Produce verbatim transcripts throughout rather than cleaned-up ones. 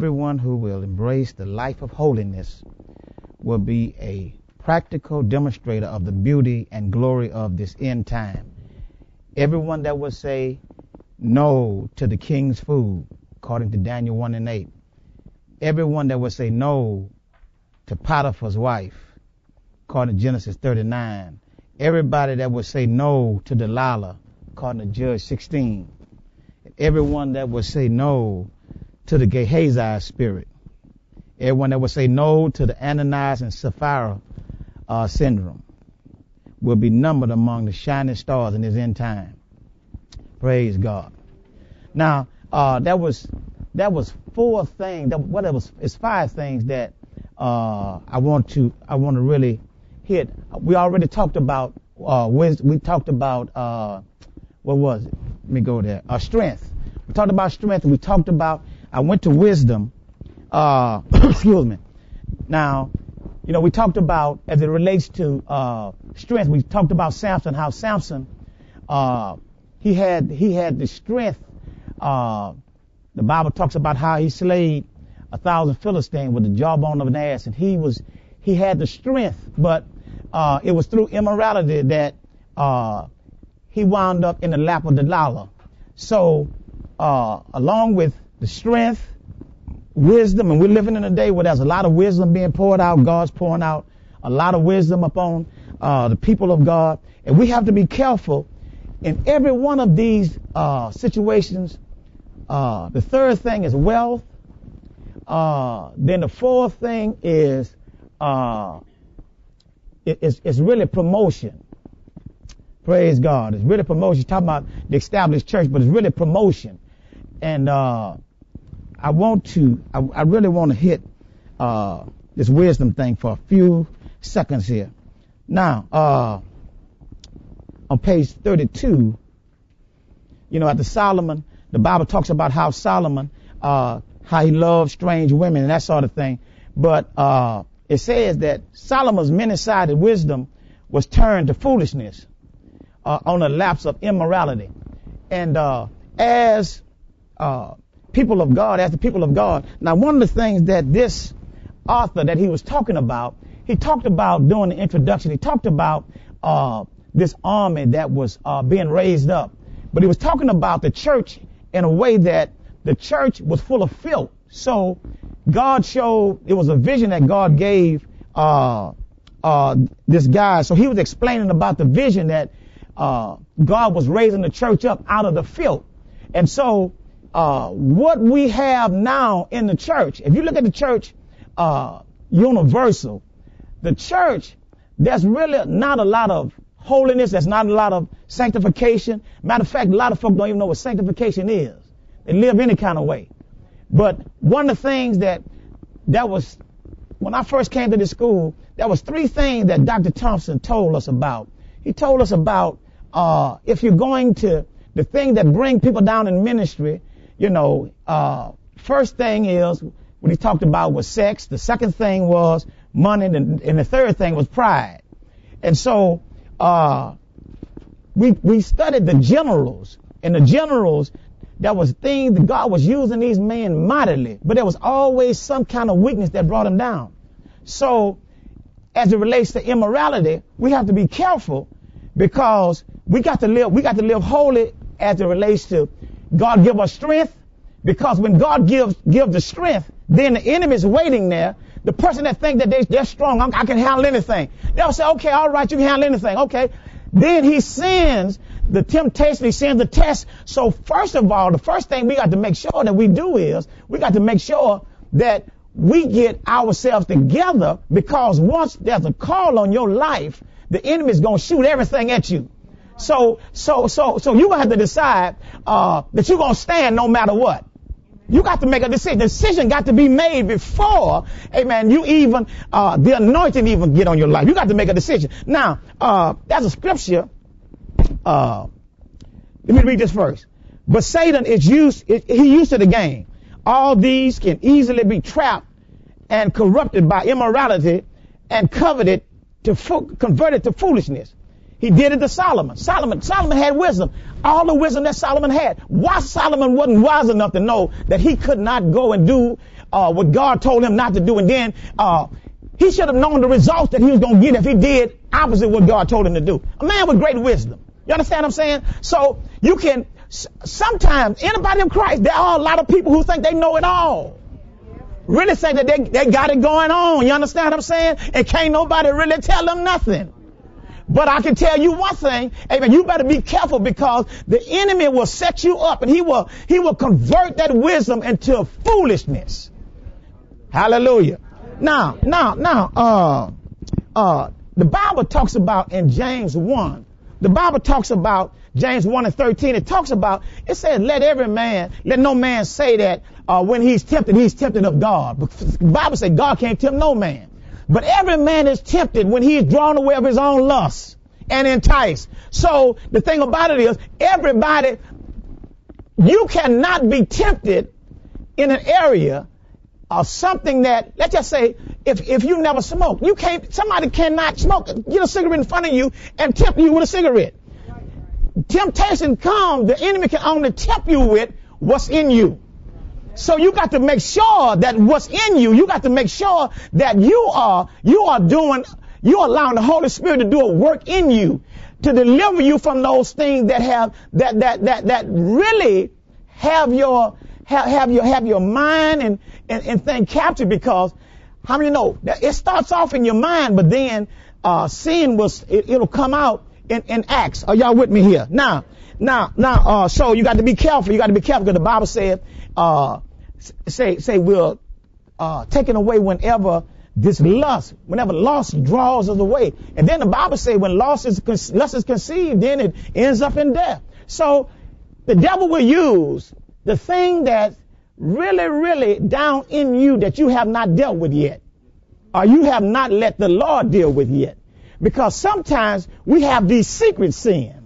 everyone who will embrace the life of holiness will be a practical demonstrator of the beauty and glory of this end time. Everyone that will say no to the king's food, according to Daniel one and eight. Everyone that will say no to Potiphar's wife, according to Genesis thirty-nine. Everybody that will say no to Delilah, according to Judge sixteen. Everyone that will say no to the Gehazi spirit. Everyone that will say no to the Ananias and Sapphira uh, syndrome will be numbered among the shining stars in this end time. Praise God. Now, uh, that was that was four things. That what it was? It's five things that uh, I want to I want to really hit. We already talked about uh, wisdom. We talked about uh, what was it? Let me go there. Uh, strength. We talked about strength. We talked about. I went to wisdom. Uh, excuse me. Now, you know, we talked about as it relates to uh, strength. We talked about Samson. How Samson, uh, he had he had the strength. Uh, the Bible talks about how he slayed a thousand Philistines with the jawbone of an ass, and he was he had the strength, but uh, it was through immorality that uh, he wound up in the lap of Delilah. So, uh, along with the strength, wisdom, and we're living in a day where there's a lot of wisdom being poured out. God's pouring out a lot of wisdom upon uh, the people of God, and we have to be careful in every one of these uh, situations. Uh, the third thing is wealth. Uh, then the fourth thing is uh, it, it's, it's really promotion. Praise God. It's really promotion. It's talking about the established church, but it's really promotion. And uh, I want to, I, I really want to hit uh, this wisdom thing for a few seconds here. Now, uh, on page thirty-two, you know, after Solomon, the Bible talks about how Solomon, uh, how he loved strange women and that sort of thing. But uh, it says that Solomon's many-sided wisdom was turned to foolishness uh, on the lapse of immorality. And uh, as uh, people of God, as the people of God, now one of the things that this author that he was talking about, he talked about during the introduction, he talked about uh, this army that was uh, being raised up. But he was talking about the church in a way that the church was full of filth. So God showed, it was a vision that God gave uh, uh, this guy. So he was explaining about the vision that uh, God was raising the church up out of the filth. And so uh, what we have now in the church, if you look at the church uh, universal, the church, there's really not a lot of holiness. There's not a lot of sanctification. Matter of fact, a lot of folk don't even know what sanctification is. They live any kind of way. But one of the things that, that was, when I first came to this school, there was three things that Doctor Thompson told us about. He told us about, uh, if you're going to, the thing that bring people down in ministry, you know, uh, first thing is, what he talked about was sex. The second thing was money. And, and the third thing was pride. And so, uh, we, we studied the generals, and the generals, there was things that God was using these men mightily, but there was always some kind of weakness that brought them down. So as it relates to immorality, we have to be careful, because we got to live, we got to live holy as it relates to God give us strength, because when God gives, gives the strength, then the enemy is waiting there. The person that think that they, they're strong, I'm, I can handle anything. They'll say, okay, all right, you can handle anything. Okay. Then he sends the temptation, he sends the test. So first of all, the first thing we got to make sure that we do is we got to make sure that we get ourselves together, because once there's a call on your life, the enemy is going to shoot everything at you. So, so, so, so you have to decide, uh, that you're going to stand no matter what. You got to make a decision. The decision got to be made before, amen, you even, uh, the anointing even get on your life. You got to make a decision. Now, uh, there's a scripture, uh, let me read this first. But Satan is used, he used to the game. All these can easily be trapped and corrupted by immorality and coveted to fo- converted to foolishness. He did it to Solomon. Solomon, Solomon had wisdom. All the wisdom that Solomon had. Why Solomon wasn't wise enough to know that he could not go and do uh, what God told him not to do, and then uh, he should have known the results that he was going to get if he did opposite what God told him to do. A man with great wisdom. You understand what I'm saying? So you can, sometimes in the body of Christ, there are a lot of people who think they know it all. Really think that they, they got it going on. You understand what I'm saying? And can't nobody really tell them nothing. But I can tell you one thing, amen, you better be careful, because the enemy will set you up, and he will, he will convert that wisdom into foolishness. Hallelujah. Now, now, now, uh, uh, the Bible talks about in James one, the Bible talks about James one and thirteen. It talks about, it says, let every man, let no man say that, uh, when he's tempted, he's tempted of God. The Bible says God can't tempt no man. But every man is tempted when he is drawn away of his own lust and enticed. So the thing about it is, everybody, you cannot be tempted in an area of something that, let's just say, if, if you never smoke, you can't, somebody cannot smoke, get a cigarette in front of you and tempt you with a cigarette. Temptation comes, the enemy can only tempt you with what's in you. So you got to make sure that what's in you, you got to make sure that you are, you are doing, you're allowing the Holy Spirit to do a work in you to deliver you from those things that have, that, that, that, that really have your, have, have your, have your mind and, and, and thing captured. Because how many know that it starts off in your mind, but then, uh, sin was, it, it'll come out in, in acts. Are y'all with me here? Now, now, now, uh, so you got to be careful. You got to be careful, because the Bible said, uh, say, say we're, uh, taken away whenever this lust, whenever lust draws us away. And then the Bible says when lust is, lust is conceived, then it ends up in death. So the devil will use the thing that's really, really down in you that you have not dealt with yet, or you have not let the Lord deal with yet. Because sometimes we have these secret sins,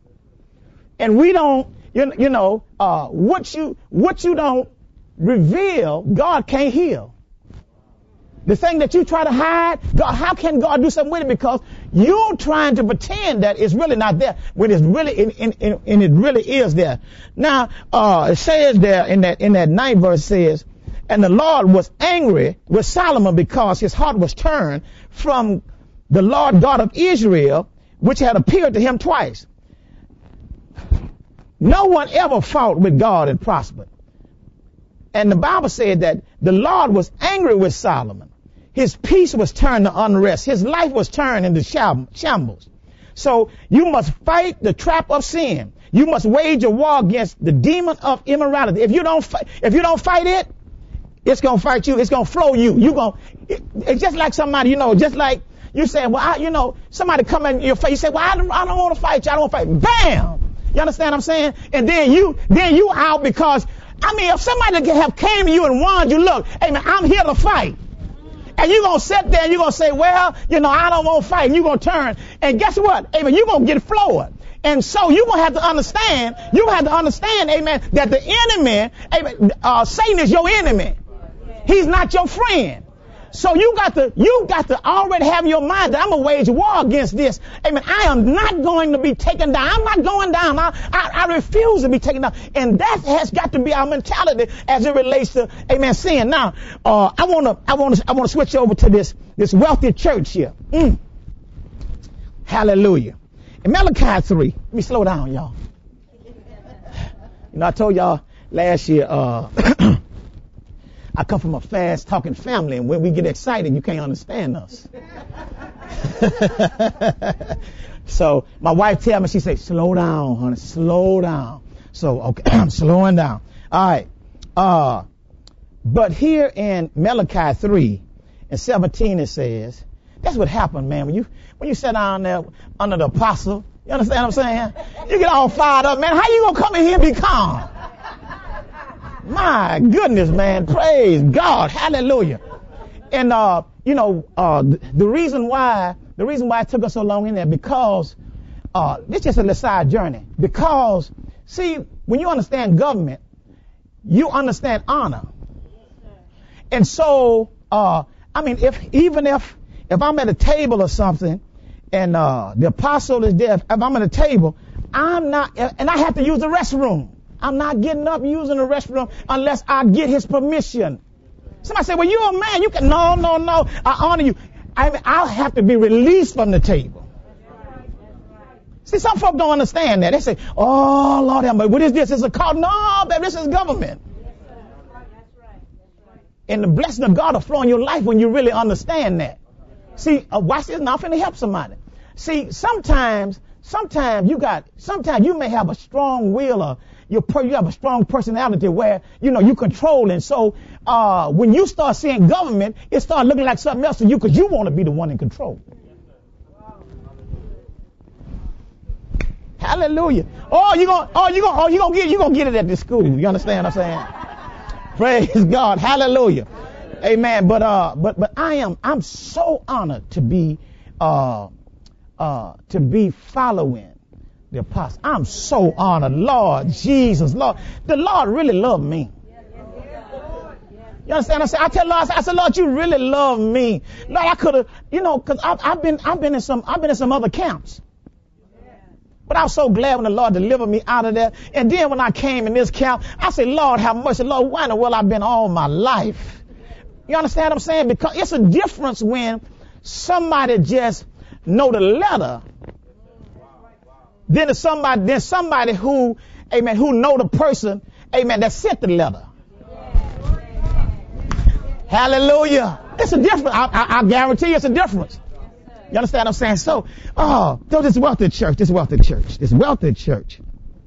and we don't, you, you know, uh, what you, what you don't reveal, God can't heal. The thing that you try to hide, God, how can God do something with it? Because you're trying to pretend that it's really not there when it's really, in, in, in, and it really is there. Now, uh, it says there in that, in that ninth verse says, and the Lord was angry with Solomon because his heart was turned from the Lord God of Israel, which had appeared to him twice. No one ever fought with God and prospered. And the Bible said that the Lord was angry with Solomon. His peace was turned to unrest. His life was turned into shambles. So you must fight the trap of sin. You must wage a war against the demon of immorality. If you don't fight, if you don't fight it, it's going to fight you. It's going to flow you. You going it, it's just like somebody, you know, just like you say, well, I, you know, somebody come in your face. You say, well, I don't, I don't want to fight you. I don't want to fight. Bam! You understand what I'm saying? And then you, then you out because, I mean, if somebody can have came to you and warned you, look, hey man, I'm here to fight. And you're going to sit there and you're going to say, well, you know, I don't want to fight. And you're going to turn. And guess what? Amen. You're going to get floored. And so you're going to have to understand, you have to understand, amen, that the enemy, amen, uh, Satan is your enemy. He's not your friend. So you got to, you got to already have in your mind that I'm going to wage war against this. Amen. I am not going to be taken down. I'm not going down. I, I, I refuse to be taken down. And that has got to be our mentality as it relates to, amen, sin. Now, uh, I want to, I want to, I want to switch over to this, this wealthy church here. Mm. Hallelujah. In Malachi three, let me slow down, y'all. You know, I told y'all last year, uh, I come from a fast talking family, and when we get excited, you can't understand us. So my wife tell me, she say, slow down, honey, slow down. So, okay, I'm slowing down. All right. Uh, but here in Malachi three and seventeen, it says, that's what happened, man. When you, when you sit down there under the apostle, you understand what I'm saying? You get all fired up, man. How you gonna come in here and be calm? My goodness, man. Praise God. Hallelujah. And, uh, you know, uh, the, the reason why, the reason why it took us so long in there, because, uh, it's just a side journey. Because, see, when you understand government, you understand honor. And so, uh, I mean, if, even if, if I'm at a table or something and uh, the apostle is there. If I'm at a table, I'm not, and I have to use the restroom. I'm not getting up using the restroom unless I get his permission. Somebody say, well, you're a man. You can, no, no, no. I honor you. I mean, I'll have to be released from the table. See, some folk don't understand that. They say, oh, Lord, what is this? It's a call. No, baby, this is government. And the blessing of God will flow in your life when you really understand that. See, uh, watch this. Now I'm finna help somebody. See, sometimes, sometimes you got, sometimes you may have a strong will or you you have a strong personality where, you know, you control. And so, uh, when you start seeing government, it start looking like something else to you because you want to be the one in control. Hallelujah. Oh, you gonna, oh, you gonna, oh, you gonna get, you gonna get it at this school. You understand what I'm saying? Praise God. Hallelujah. Amen. But, uh, but, but I am, I'm so honored to be, uh, uh, to be following the apostle. I'm so honored. Lord Jesus, Lord, the Lord really loved me. You understand? I said, I tell Lord, I said, Lord, you really love me. Lord, I could have, you know, cause I've, I've been, I've been in some, I've been in some other camps. But I was so glad when the Lord delivered me out of there. And then when I came in this camp, I said, Lord, have mercy. Lord, why in the world I've been all my life? You understand what I'm saying? Because it's a difference when somebody just know the letter than somebody, than somebody who, amen, who know the person, amen, that sent the letter. Hallelujah. It's a difference. I, I, I guarantee you it's a difference. You understand what I'm saying? So, oh, so this wealthy church, this wealthy church, this wealthy church.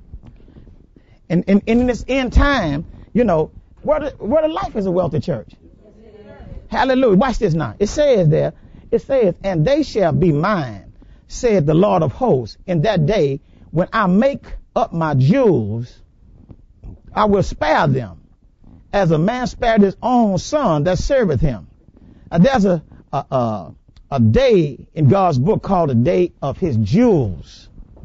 And, and, and in this end time, you know, where the, where the life is a wealthy church. Hallelujah. Watch this now. It says there, it says, and they shall be mine, said the Lord of hosts, in that day when I make up my jewels, I will spare them as a man spared his own son that serveth him. Now, there's a, a, a A day in God's book called the day of his jewels.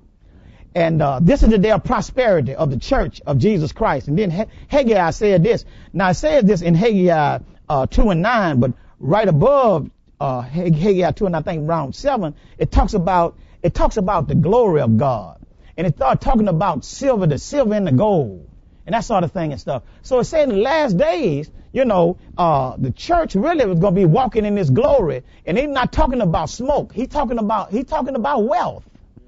And uh, this is the day of prosperity of the church of Jesus Christ. And then Haggai said this. Now it says this in Haggai uh, two and nine, but right above uh, Haggai two and I think around seven, it talks about it talks about the glory of God. And it started talking about silver, the silver and the gold, and that sort of thing and stuff. So it said in the last days, you know, uh, the church really was going to be walking in this glory. And he's not talking about smoke. He's talking about, he's talking about wealth.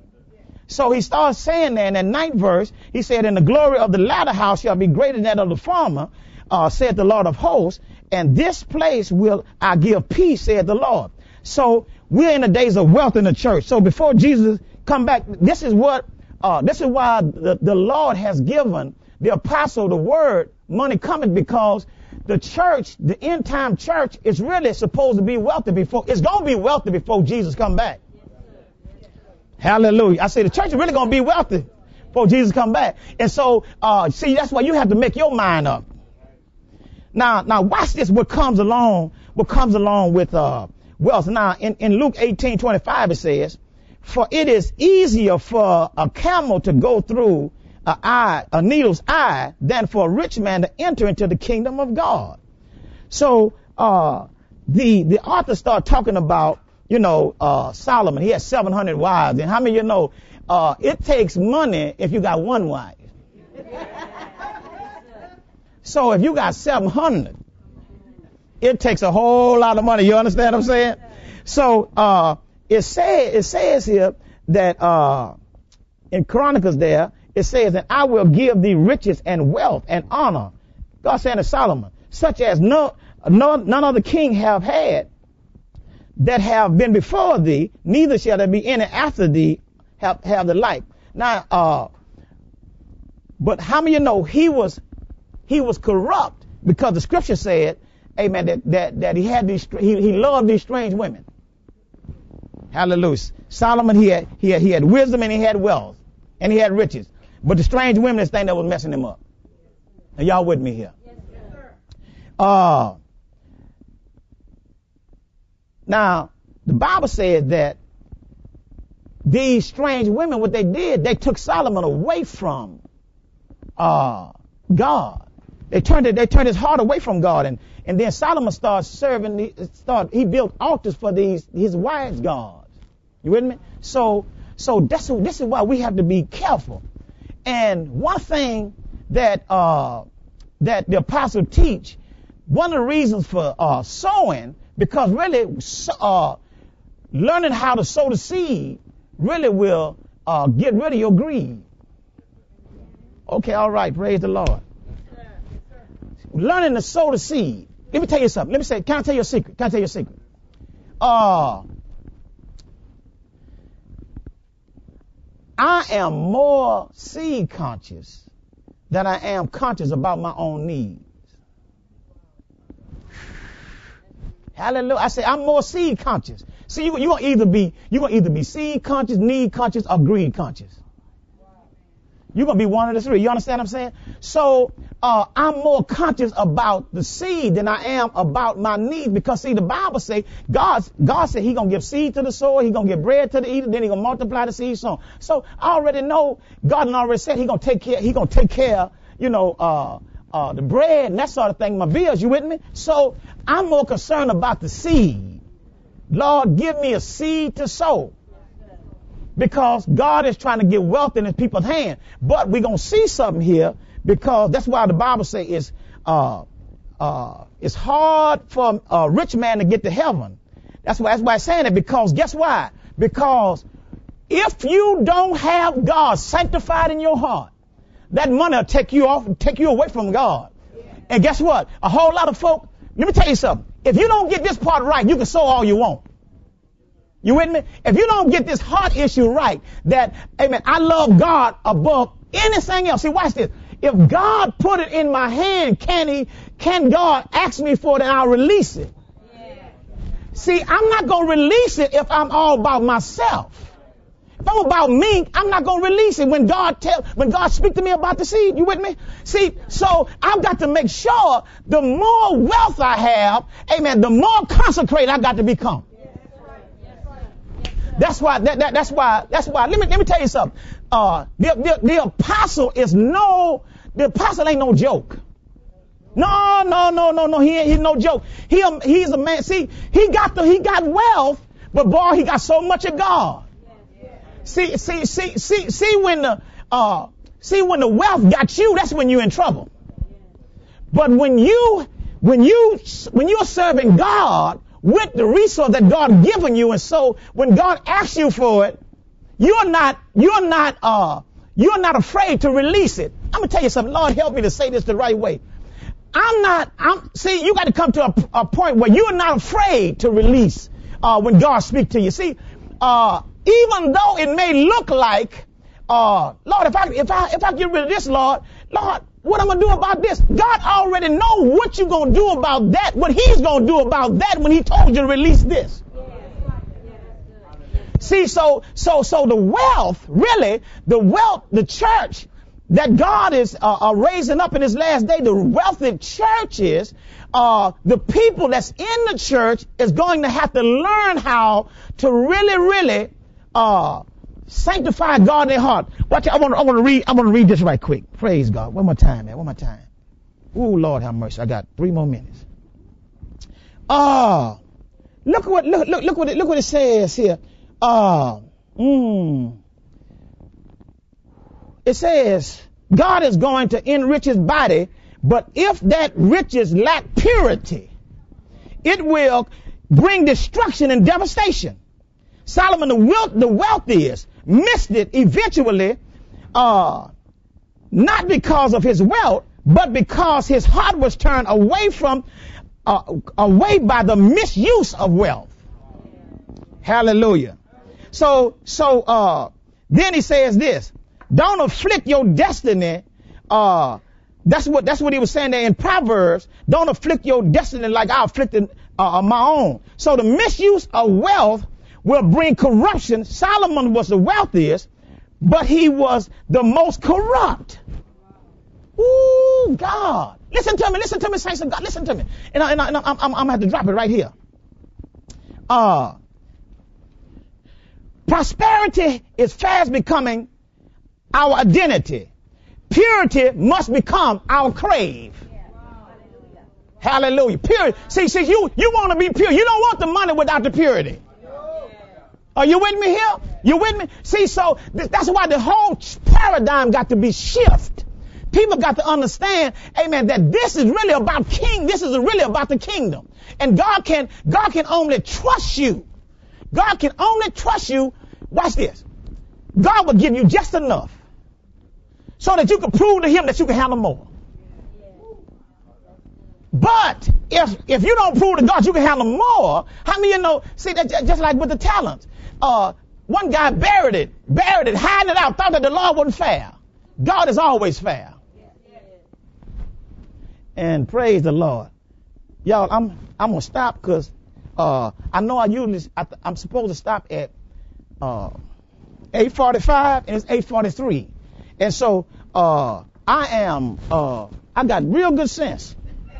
So he starts saying there in that ninth verse, he said, and the glory of the latter house shall be greater than that of the former, uh, said the Lord of hosts. And this place will I give peace, said the Lord. So we're in the days of wealth in the church. So before Jesus come back, this is what, uh, this is why the, the Lord has given the apostle the word, money coming, because the church, the end time church, is really supposed to be wealthy before, it's going to be wealthy before Jesus come back. Hallelujah. I say the church is really going to be wealthy before Jesus come back. And so, uh, see, that's why you have to make your mind up. Now, now watch this, what comes along, what comes along with, uh, wealth. Now, in, in Luke eighteen twenty-five, it says, for it is easier for a camel to go through A eye, a needle's eye, than for a rich man to enter into the kingdom of God. So, uh, the, the author started talking about, you know, uh, Solomon. He had seven hundred wives. And how many of you know, uh, it takes money if you got one wife. So if you got seven hundred, it takes a whole lot of money. You understand what I'm saying? So, uh, it says, it says here that, uh, in Chronicles there, it says that I will give thee riches and wealth and honor. God saying to Solomon, such as no, no, none other king have had that have been before thee, neither shall there be any after thee have, have the like. Now, uh, but how many of you know he was, he was corrupt because the scripture said, amen, that, that, that he had these, he, he loved these strange women. Hallelujah. Solomon, he had, he had, he had wisdom and he had wealth and he had riches. But the strange women, this thing that was messing him up. Are y'all with me here? Yes, sir. Uh, now, the Bible said that these strange women, what they did, they took Solomon away from uh, God. They turned it, they turned his heart away from God, and and then Solomon started serving. The, start he built altars for these his wives' gods. You with me? So, so that's this is why we have to be careful. And one thing that uh, that the apostle teach, one of the reasons for uh, sowing, because really uh, learning how to sow the seed really will uh, get rid of your greed. Okay, all right, praise the Lord. Learning to sow the seed. Let me tell you something. Let me say, can I tell you a secret? Can I tell you a secret? Uh, I am more seed conscious than I am conscious about my own needs. Hallelujah. I say I'm more seed conscious. See, you you gonna either be you gonna either be seed conscious, need conscious, or greed conscious. You're gonna be one of the three. You understand what I'm saying? So uh, I'm more conscious about the seed than I am about my needs, because see, the Bible say God God said He gonna give seed to the sower, He gonna give bread to the eater, then He gonna multiply the seed sown. So I already know God already said He gonna take care. He gonna take care. You know, uh, uh, the bread and that sort of thing. My bills. You with me? So I'm more concerned about the seed. Lord, give me a seed to sow. Because God is trying to get wealth in His people's hand. But we're going to see something here, because that's why the Bible says it's, uh, uh, it's hard for a rich man to get to heaven. That's why, that's why it's saying it, because guess why? Because if you don't have God sanctified in your heart, that money will take you off and take you away from God. And guess what? A whole lot of folk, let me tell you something. If you don't get this part right, you can sow all you want. You with me? If you don't get this heart issue right, that, amen, I love God above anything else. See, watch this. If God put it in my hand, can he, can God ask me for it and I'll release it? Yeah. See, I'm not going to release it if I'm all about myself. If I'm about me, I'm not going to release it when God tell, when God speak to me about the seed. You with me? See, so I've got to make sure the more wealth I have, amen, the more consecrated I got to become. That's why, that, that, that's why, that's why, let me, let me tell you something. Uh, the, the, the apostle is no, the apostle ain't no joke. No, no, no, no, no, he ain't, he's no joke. He, he's a man, see, he got the, he got wealth, but boy, he got so much of God. See, see, see, see, see when the, uh, see when the wealth got you, that's when you're in trouble. But when you, when you, when you're serving God, with the resource that God given you, and so when God asks you for it, you're not, you're not, uh, you're not afraid to release it. I'm gonna tell you something. Lord, help me to say this the right way. I'm not. I'm see. You got to come to a, a point where you're not afraid to release uh, when God speaks to you. See, uh, even though it may look like, uh, Lord, if I if I if I get rid of this, Lord, Lord. What I'm going to do about this? God already know what you're going to do about that, what He's going to do about that when He told you to release this. See, so, so, so the wealth, really, the wealth, the church that God is uh, uh, raising up in His last day, the wealthy churches, uh, the people that's in the church is going to have to learn how to really, really, uh, sanctify God in their heart. Watch, I want, I want to read, I want to read this right quick. Praise God. One more time, man. One more time. Ooh, Lord have mercy. I got three more minutes. Ah, uh, look what, look, look, look what it, look what it says here. Ah, uh, mm, it says God is going to enrich His body, but if that riches lack purity, it will bring destruction and devastation. Solomon, the wealth, the wealthiest, missed it eventually, uh, not because of his wealth, but because his heart was turned away from, uh, away by the misuse of wealth. Hallelujah. So, so, uh, then he says this, don't afflict your destiny. Uh, that's what, that's what he was saying there in Proverbs. Don't afflict your destiny like I afflicted, uh, my own. So the misuse of wealth will bring corruption. Solomon was the wealthiest, but he was the most corrupt. Ooh, God. Listen to me, listen to me, saints of God, listen to me. And, I, and, I, and I'm, I'm, I'm going to have to drop it right here. Uh, prosperity is fast becoming our identity. Purity must become our crave. Hallelujah. Purity. See, see, you, you want to be pure. You don't want the money without the purity. Are you with me here? You with me? See, so th- that's why the whole paradigm got to be shifted. People got to understand, amen, that this is really about king. This is really about the kingdom. And God can, God can only trust you. God can only trust you. Watch this. God will give you just enough so that you can prove to him that you can handle more. But if if you don't prove to God you can handle more, how many of you know, see, that just like with the talents. Uh, one guy buried it, buried it, hiding it out, thought that the law wasn't fair. God is always fair. And praise the Lord. Y'all, I'm I'm going to stop because uh, I know I usually, I, I'm supposed to stop at uh, eight forty-five and it's eight forty-three. And so uh, I am, uh, I got real good sense.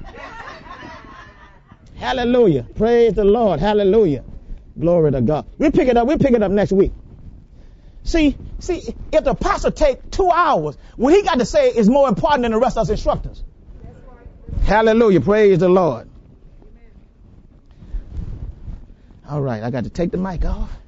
Hallelujah. Praise the Lord. Hallelujah. Glory to God. We'll pick it up. We'll pick it up next week. See, see, if the apostle take two hours, what he got to say is more important than the rest of us instructors. Hallelujah. Praise the Lord. All right. I got to take the mic off.